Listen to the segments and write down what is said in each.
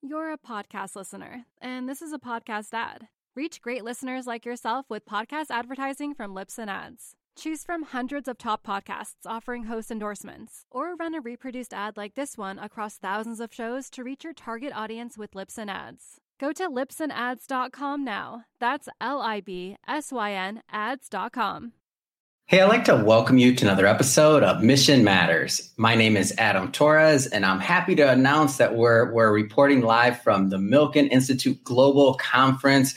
You're a podcast listener, and this is a podcast ad. Reach great listeners like yourself with podcast advertising from Libsyn Ads. Choose from hundreds of top podcasts offering host endorsements, or run a reproduced ad like this one across thousands of shows to reach your target audience with Libsyn Ads. Go to libsynads.com now. That's LIBSYN ads.com. Hey, I'd like to welcome you to another episode of Mission Matters. My name is Adam Torres, and I'm happy to announce that we're reporting live from the Milken Institute Global Conference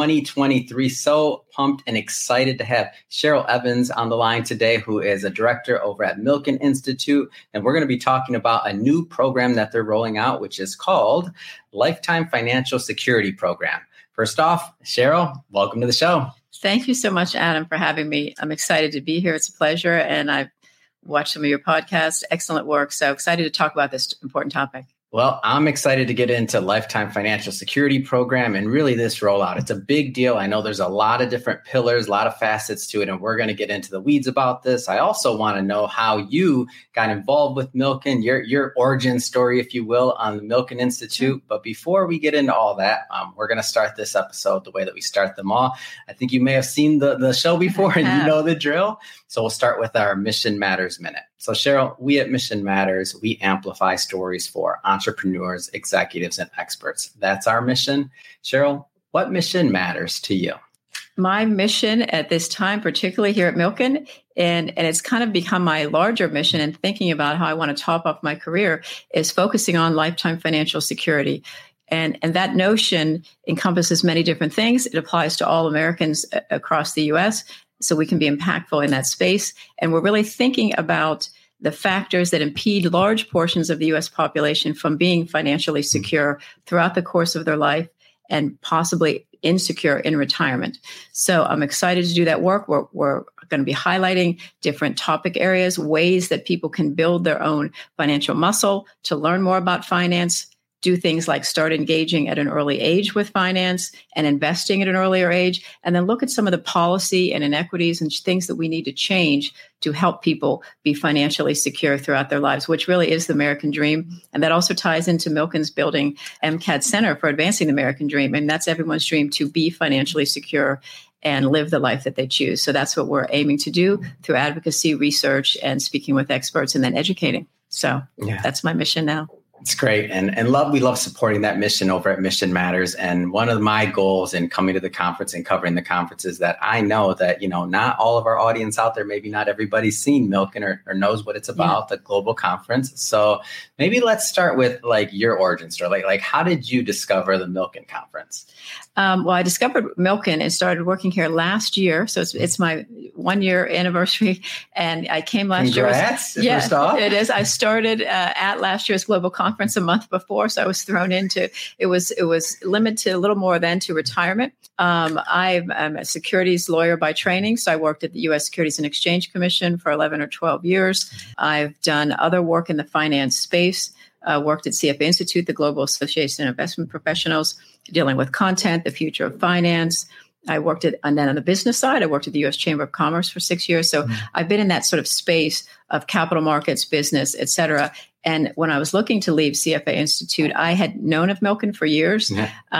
2023. So pumped and excited to have Cheryl Evans on the line today, who is a director over at Milken Institute. And we're going to be talking about a new program that they're rolling out, which is called Lifetime Financial Security Program. First off, Cheryl, welcome to the show. Thank you so much, Adam, for having me. I'm excited to be here. It's a pleasure. And I've watched some of your podcasts. Excellent work. So excited to talk about this important topic. Well, I'm excited to get into Lifetime Financial Security Program and really this rollout. It's a big deal. I know there's a lot of different pillars, a lot of facets to it, and we're going to get into the weeds about this. I also want to know how you got involved with Milken, your origin story, if you will, on the Milken Institute. But before we get into all that, we're going to start this episode the way that we start them all. I think you may have seen the show before and you know the drill. So we'll start with our Mission Matters Minute. So Cheryl, we at Mission Matters, we amplify stories for entrepreneurs, executives, and experts. That's our mission. Cheryl, what mission matters to you? My mission at this time, particularly here at Milken, and it's kind of become my larger mission in thinking about how I want to top off my career, is focusing on lifetime financial security. And that notion encompasses many different things. It applies to all Americans across the U.S., so we can be impactful in that space. And we're really thinking about the factors that impede large portions of the U.S. population from being financially secure throughout the course of their life and possibly insecure in retirement. So I'm excited to do that work. We're going to be highlighting different topic areas, ways that people can build their own financial muscle to learn more about finance, do things like start engaging at an early age with finance and investing at an earlier age, and then look at some of the policy and inequities and things that we need to change to help people be financially secure throughout their lives, which really is the American dream. And that also ties into Milken's building MCAD Center for Advancing the American Dream. And that's everyone's dream, to be financially secure and live the life that they choose. So that's what we're aiming to do through advocacy, research, and speaking with experts, and then educating. So That's my mission now. It's great. And we love supporting that mission over at Mission Matters. And one of my goals in coming to the conference and covering the conference is that I know that, not all of our audience out there, maybe not everybody's seen Milken or knows what it's about, the global conference. So maybe let's start with your origin story. Like how did you discover the Milken conference? Well, I discovered Milken and started working here last year. So it's my 1 year anniversary. And I came last year. Congrats, first off. It is. I started at last year's global conference a month before. So I was thrown into, it was limited to a little more than to retirement. I'm a securities lawyer by training. So I worked at the U.S. Securities and Exchange Commission for 11 or 12 years. I've done other work in the finance space. Worked at CFA Institute, the Global Association of Investment Professionals, dealing with content, the future of finance. I worked and then on the business side, I worked at the U.S. Chamber of Commerce for 6 years. So I've been in that sort of space of capital markets, business, et cetera. And when I was looking to leave CFA Institute, I had known of Milken for years.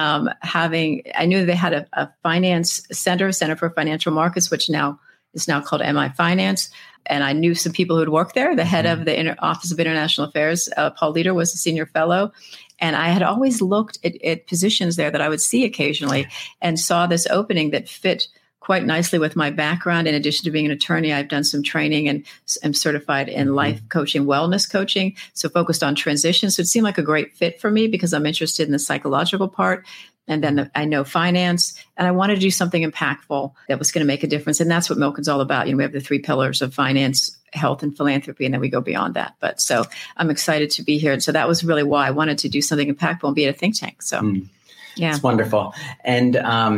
I knew they had a finance center for financial markets, which is now called MI Finance. And I knew some people who had worked there. The head of the Office of International Affairs, Paul Leder, was a senior fellow. And I had always looked at positions there that I would see occasionally and saw this opening that fit quite nicely with my background. In addition to being an attorney, I've done some training and am certified in life coaching, wellness coaching, so focused on transition. So it seemed like a great fit for me because I'm interested in the psychological part. And then I know finance, and I wanted to do something impactful that was going to make a difference. And that's what Milken's all about. We have the 3 pillars of finance, health, and philanthropy, and then we go beyond that. But so I'm excited to be here. And so that was really why I wanted to do something impactful and be at a think tank. So Yeah. It's wonderful. And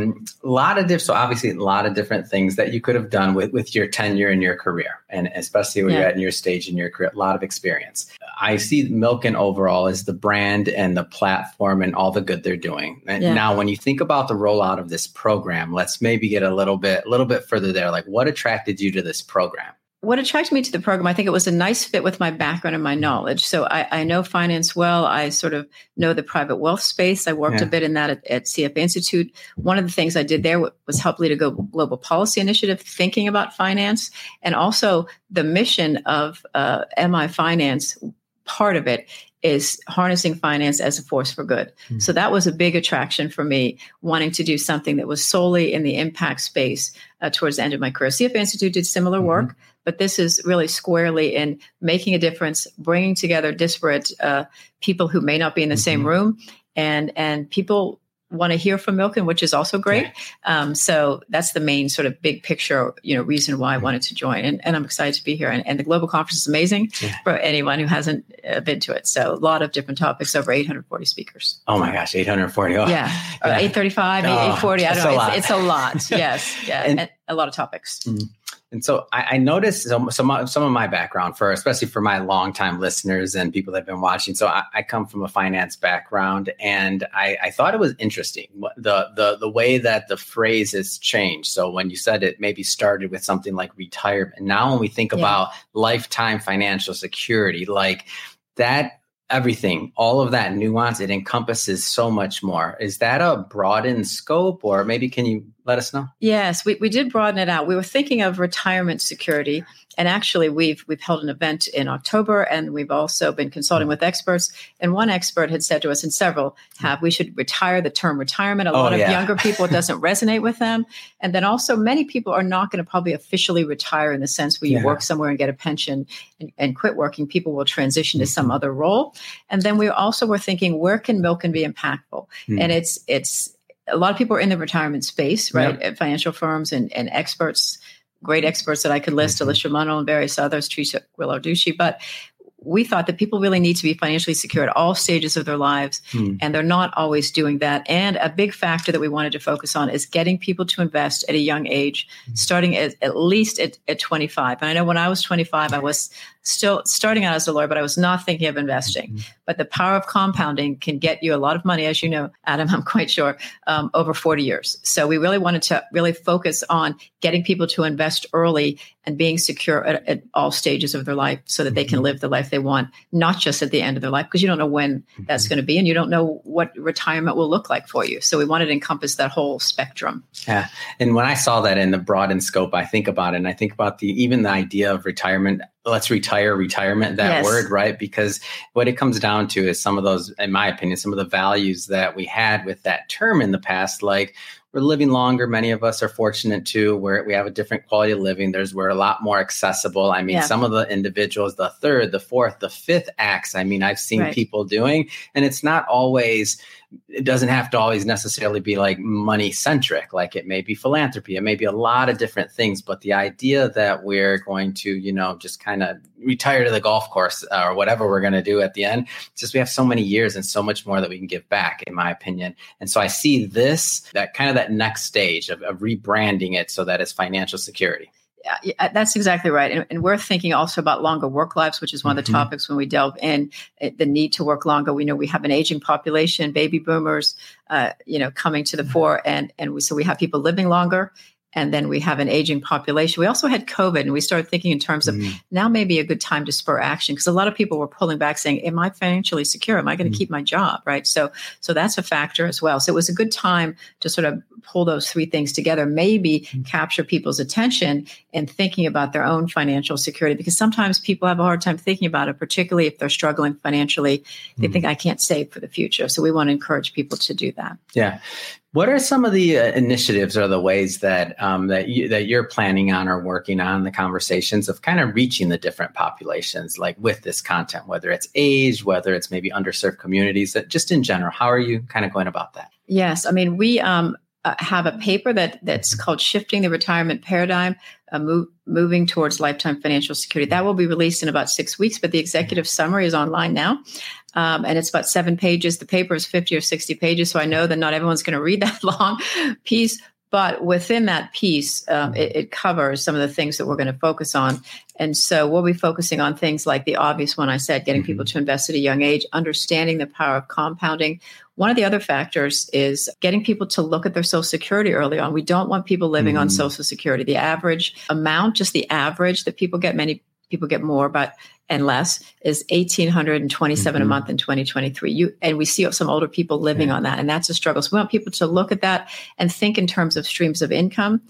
so obviously a lot of different things that you could have done with your tenure in your career, and especially where you're at in your stage in your career, a lot of experience. I see Milken overall as the brand and the platform and all the good they're doing. Yeah. Now, when you think about the rollout of this program, let's maybe get a little bit further there. Like, what attracted you to this program? what attracted me to the program, I think it was a nice fit with my background and my knowledge. So I know finance well. I sort of know the private wealth space. I worked a bit in that at CFA Institute. One of the things I did there was help lead a global policy initiative thinking about finance, and also the mission of MI Finance. Part of it is harnessing finance as a force for good. Mm-hmm. So that was a big attraction for me, wanting to do something that was solely in the impact space towards the end of my career. CFA Institute did similar work, but this is really squarely in making a difference, bringing together disparate people who may not be in the same room, and people want to hear from Milken, which is also great. So that's the main sort of big picture, reason why I wanted to join. And I'm excited to be here. And the global conference is amazing for anyone who hasn't been to it. So a lot of different topics, over 840 speakers. Oh my gosh, 840. Oh. Yeah. Or 835, 840. I don't know. It's a lot. Yes. Yeah. And a lot of topics. Mm-hmm. And so I noticed some of my background, especially for my longtime listeners and people that have been watching. So I come from a finance background, and I thought it was interesting the way that the phrase has changed. So when you said it maybe started with something like retirement, now when we think about lifetime financial security, like that. Everything, all of that nuance, it encompasses so much more. Is that a broadened scope, or maybe can you let us know? Yes, we did broaden it out. We were thinking of retirement security. And actually, we've held an event in October, and we've also been consulting with experts. And one expert had said to us, and several have, we should retire the term retirement. A lot of younger people, it doesn't resonate with them. And then also many people are not going to probably officially retire in the sense where you work somewhere and get a pension and quit working. People will transition to some other role. And then we also were thinking, where can Milken be impactful? And it's a lot of people are in the retirement space, right? At financial firms and experts. Great experts that I could list, Alicia Munro and various others, Teresa Guillarducci. But we thought that people really need to be financially secure at all stages of their lives, and they're not always doing that. And a big factor that we wanted to focus on is getting people to invest at a young age, starting at least at 25. And I know when I was 25, I was still starting out as a lawyer, but I was not thinking of investing. But the power of compounding can get you a lot of money, as you know, Adam, I'm quite sure, over 40 years. So we really wanted to really focus on getting people to invest early and being secure at all stages of their life so that they can live the life they want, not just at the end of their life, because you don't know when that's going to be, and you don't know what retirement will look like for you. So we wanted to encompass that whole spectrum. Yeah. And when I saw that in the broadened scope, I think about it, and I think about even the idea of retirement. Let's retire retirement, that word, right? Because what it comes down to is some of those, in my opinion, some of the values that we had with that term in the past, like we're living longer. Many of us are fortunate too, where we have a different quality of living. We're a lot more accessible. I mean, some of the individuals, the third, the fourth, the fifth acts, I mean, I've seen people doing, and it's not always, it doesn't have to always necessarily be like money centric. Like it may be philanthropy. It may be a lot of different things, but the idea that we're going to, just kind of retire to the golf course or whatever we're going to do at the end, it's just we have so many years and so much more that we can give back, in my opinion. And so I see that kind of that next stage of rebranding it so that it's financial security. Yeah, that's exactly right. And we're thinking also about longer work lives, which is one of the topics when we delve in, the need to work longer. We know we have an aging population, baby boomers, coming to the fore. So we have people living longer. And then we have an aging population. We also had COVID, and we started thinking in terms of now may be a good time to spur action, because a lot of people were pulling back saying, am I financially secure? Am I going to keep my job? Right. So that's a factor as well. So it was a good time to sort of pull those three things together, maybe capture people's attention and thinking about their own financial security, because sometimes people have a hard time thinking about it, particularly if they're struggling financially. They think I can't save for the future. So we want to encourage people to do that. Yeah. What are some of the initiatives or the ways that you're planning on or working on, the conversations of kind of reaching the different populations, like with this content, whether it's age, whether it's maybe underserved communities, that just in general, how are you kind of going about that? Yes. I mean, we have a paper that's called Shifting the Retirement Paradigm, Moving Towards Lifetime Financial Security. That will be released in about 6 weeks, but the executive summary is online now. And it's about 7 pages. The paper is 50 or 60 pages. So I know that not everyone's going to read that long piece, But within that piece, it covers some of the things that we're going to focus on. And so we'll be focusing on things like the obvious one I said, getting people to invest at a young age, understanding the power of compounding. One of the other factors is getting people to look at their Social Security early on. We don't want people living on Social Security. The average amount, just the average that people get, many people get more, and less, is $1,827 a month in 2023. And we see some older people living on that, and that's a struggle. So we want people to look at that and think in terms of streams of income.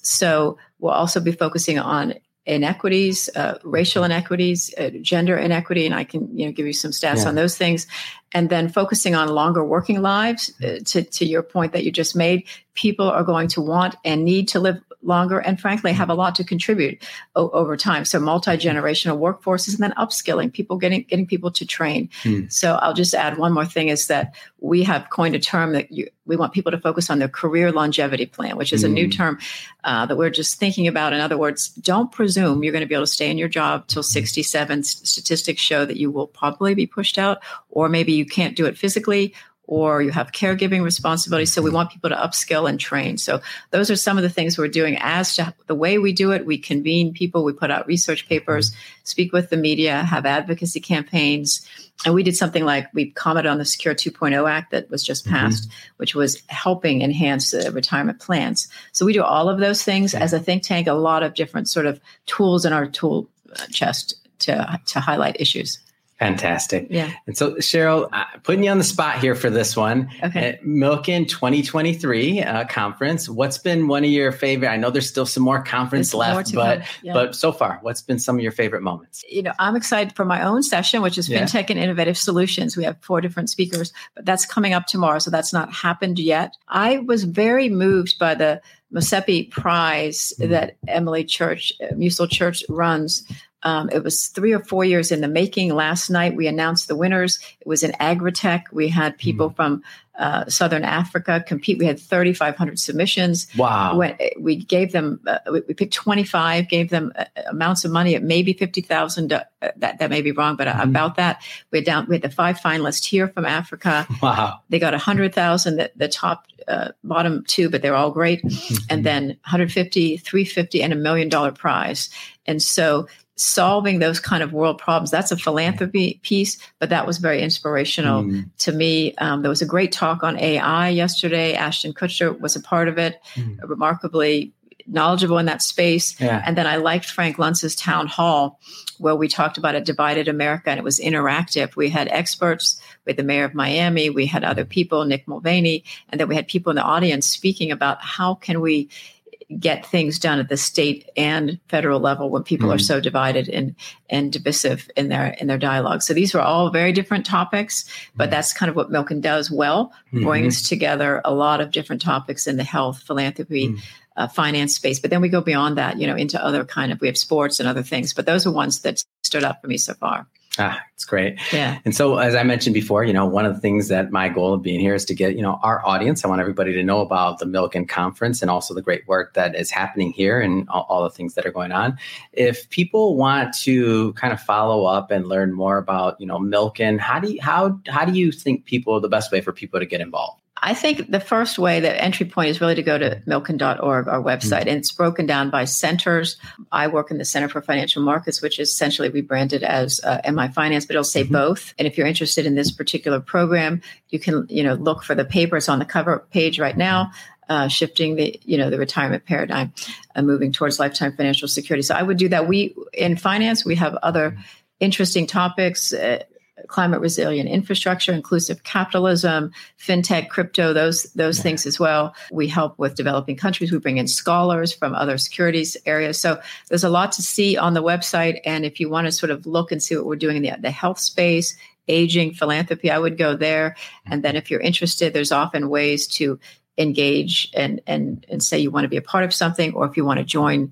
So we'll also be focusing on inequities, racial inequities, gender inequity, and I can give you some stats on those things. And then focusing on longer working lives. To your point that you just made, people are going to want and need to live longer, and frankly, have a lot to contribute over time. So multi-generational workforces, and then upskilling people, getting people to train. So I'll just add one more thing is that we have coined a term that we want people to focus on their career longevity plan, which is a new term that we're just thinking about. In other words, don't presume you're going to be able to stay in your job till 67. Statistics show that you will probably be pushed out, or maybe you can't do it physically, or you have caregiving responsibilities. So we want people to upskill and train. So those are some of the things we're doing. As to the way we do it, we convene people, we put out research papers, speak with the media, have advocacy campaigns. And we did something like we commented on the Secure 2.0 Act that was just passed, which was helping enhance retirement plans. So we do all of those things as a think tank, a lot of different sort of tools in our tool chest to highlight issues. Fantastic. Yeah. And so, Cheryl, putting you on the spot here for this one. Okay. At Milken 2023 conference, what's been one of your favorite? I know there's still some more conference left, but so far, what's been some of your favorite moments? I'm excited for my own session, which is FinTech and Innovative Solutions. We have 4 different speakers, but that's coming up tomorrow. So that's not happened yet. I was very moved by the Mosepi Prize that Emily Musil Church runs. It was 3 or 4 years in the making. Last night, we announced the winners. It was in agritech. We had people from Southern Africa compete. We had 3,500 submissions. Wow. We gave them, we picked 25, gave them amounts of money at maybe $50,000. That may be wrong, but about that. We had the 5 finalists here from Africa. Wow. They got 100,000, the top bottom 2, but they're all great. And then 150, 350, and $1 million prize. And so solving those kind of world problems, that's a philanthropy piece, but that was very inspirational to me. There was a great talk on AI yesterday. Ashton Kutcher was a part of it, remarkably knowledgeable in that space. Yeah. And then I liked Frank Luntz's town hall where we talked about a divided America, and it was interactive. We had experts, we had the mayor of Miami, we had other people, Nick Mulvaney, and then we had people in the audience speaking about how can we get things done at the state and federal level when people are so divided and divisive in their dialogue. So these were all very different topics, but that's kind of what Milken does well, brings together a lot of different topics in the health, philanthropy, finance space. But then we go beyond that, into other we have sports and other things, but those are ones that stood out for me so far. It's great. Yeah. And so, as I mentioned before, one of the things that my goal of being here is to get, our audience. I want everybody to know about the Milken Conference and also the great work that is happening here and all the things that are going on. If people want to kind of follow up and learn more about, Milken, how do you think the best way for people to get involved? I think the first way, the entry point is really to go to milken.org, our website, and it's broken down by centers. I work in the Center for Financial Markets, which is essentially rebranded as MI Finance, but it'll say both. And if you're interested in this particular program, you can, look for the papers on the cover page right now. Shifting the retirement paradigm, moving towards lifetime financial security. So I would do that. In finance, we have other interesting topics. Climate resilient infrastructure, inclusive capitalism, fintech, crypto, those things as well. We help with developing countries. We bring in scholars from other securities areas. So there's a lot to see on the website. And if you want to sort of look and see what we're doing in the health space, aging, philanthropy, I would go there. And then if you're interested, there's often ways to engage and say you want to be a part of something, or if you want to join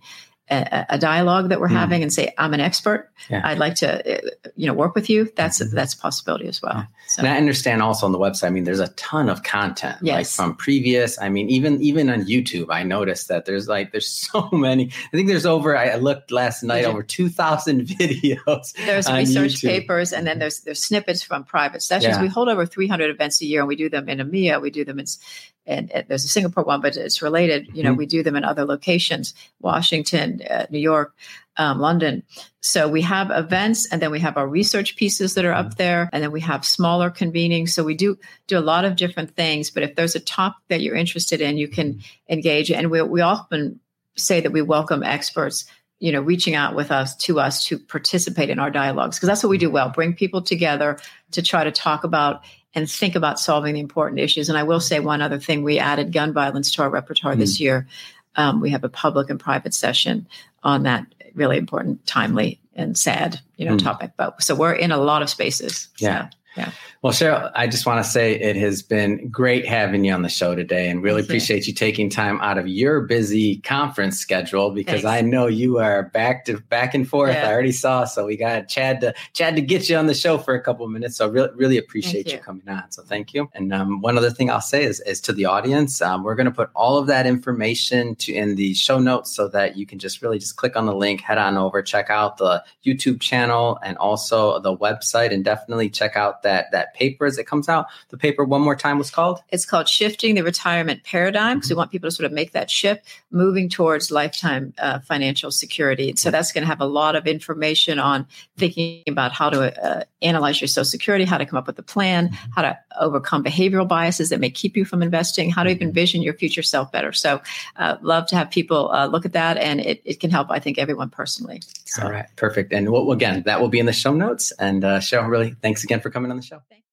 a dialogue that we're having and say, I'm an expert. Yeah. I'd like to, work with you. That's a possibility as well. Yeah. So. And I understand also on the website, there's a ton of content, like from previous, even on YouTube, I noticed that there's so many, I think there's I looked last night, over 2,000 videos. There's research papers, and then there's snippets from private sessions. Yeah. We hold over 300 events a year, and we do them in EMEA. We do them and there's a Singapore one, but it's related. We do them in other locations, Washington, New York, London. So we have events, and then we have our research pieces that are up there, and then we have smaller convenings. So we do a lot of different things. But if there's a topic that you're interested in, you can engage. And we often say that we welcome experts, reaching out with us to participate in our dialogues, because that's what we do well, bring people together to try to talk about and think about solving the important issues. And I will say one other thing, we added gun violence to our repertoire this year. We have a public and private session on that really important, timely, and sad, topic. But so we're in a lot of spaces. Yeah. So, yeah. Well, Cheryl, I just want to say it has been great having you on the show today, and really appreciate you taking time out of your busy conference schedule, because I know you are back and forth. Yeah. I already saw, so we got Chad to get you on the show for a couple of minutes. So really appreciate you coming on. So thank you. And one other thing I'll say is to the audience, we're going to put all of that information in the show notes so that you can just click on the link, head on over, check out the YouTube channel and also the website, and definitely check out that paper as it comes out. The paper, one more time, was called? It's called Shifting the Retirement Paradigm, because we want people to sort of make that shift, moving towards lifetime financial security. And so that's going to have a lot of information on thinking about how to analyze your Social Security, how to come up with a plan, how to overcome behavioral biases that may keep you from investing, how to even envision your future self better. So love to have people look at that, and it can help, I think, everyone personally. So. All right, perfect. And again, that will be in the show notes. And Cheryl, really, thanks again for coming on the show.